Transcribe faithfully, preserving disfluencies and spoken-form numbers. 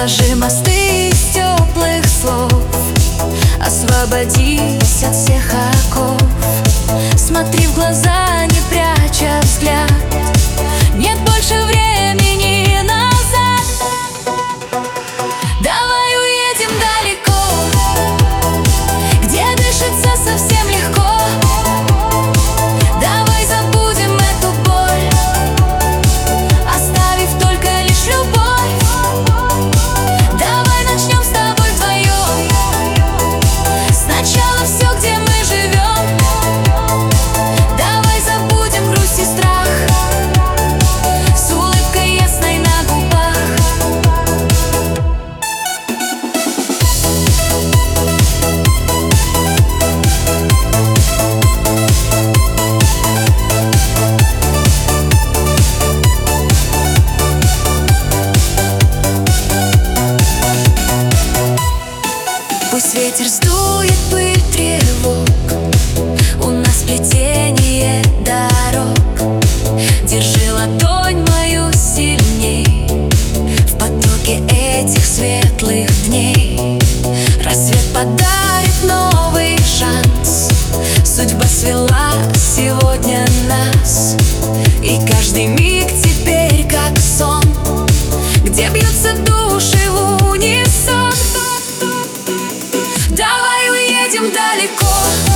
Проложи мосты из теплых слов, освободись от всех оков. Смотри в глаза, не пряча взгляд, нет больше времени назад. Давай уедем далеко, где дышится совсем легко. Давай забудем эту боль, оставив только лишь любовь. Давай начнем с тобой вдвоем сначала все, где мы живем. Давай забудем грусть и страх с улыбкой ясной на губах. Пусть ветер сдует пыль тревог, у нас плетение дорог. Держи ладонь мою сильней в потоке этих светлых дней. Рассвет подарит новый шанс, судьба свела сегодня нас. И каждый миг теперь как сон, где бьются души в унисон. Давай уедем далеко,